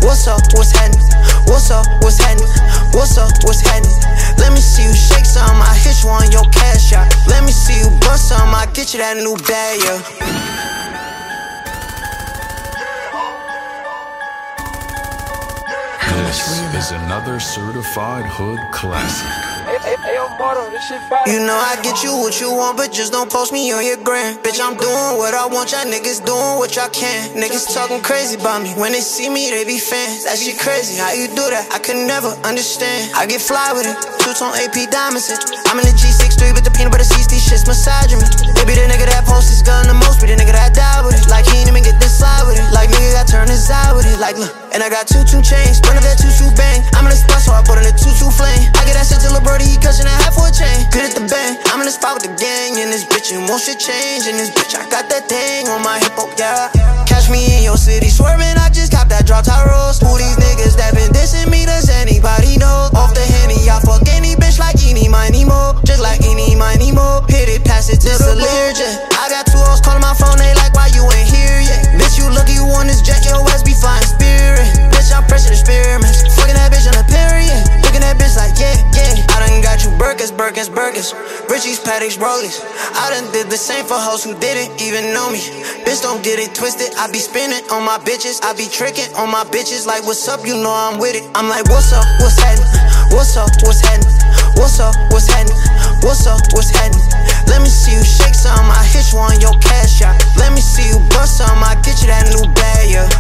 what's up, what's happening? What's up, what's happening? What's up, what's happening? Let me see you shake some, I hit you on your cash out. Let me see you bust some, I get you that new bag, yeah. This is another certified hood classic. You know I get you what you want, but just don't post me on your gram. Bitch, I'm doing what I want, y'all niggas doing what y'all can. Niggas talking crazy about me, when they see me they be fans. That shit crazy, how you do that? I could never understand. I get fly with it, two-tone AP diamonds. I'm in the G63, but the peanut butter seeds, these shits massaging me. They be the nigga that posts his gun the most, be the nigga that die with it. Like he ain't even get this slide with it. Like nigga got turned his eye with it. Like look, and I got two chains, run up that two bang. I'm in the spot, so I put in a two flame. I get that shit to Lil' Brody, he cushin' that half for a chain. Good at the bang, I'm in the spot with the gang. And this bitch, and won't shit change. And this bitch, I got that thing on my hip, oh yeah. Catch me in your city, swerving, I just copped that drop top rose. Who these niggas that been dissing me, does anybody know? Off the Henny, I fuck any bitch like Eeny, Miny, Mo. Just like Eeny, Miny, Mo. Hit it, pass it to the Learjet. I got two hoes calling my phone, they like, why you ain't here yet? Bitch, you lucky you on this jet, your ass be flying spirit. Bitch, I'm pressing experiments, fucking that bitch on a period. Looking at bitch like, yeah, yeah. I done got you Birkins, Richie's, Patek's, Rollies. I done did the same for hoes who didn't even know me. Bitch, don't get it twisted, I be spinning on my bitches. I be tricking on my bitches like, what's up, you know I'm with it. I'm like, what's up, what's happening? What's up, what's happening? What's up, what's happening? What's up, what's happening? Let me see you shake some, I hit you on your cash out. Let me see you bust some, I get you that new bag, yeah.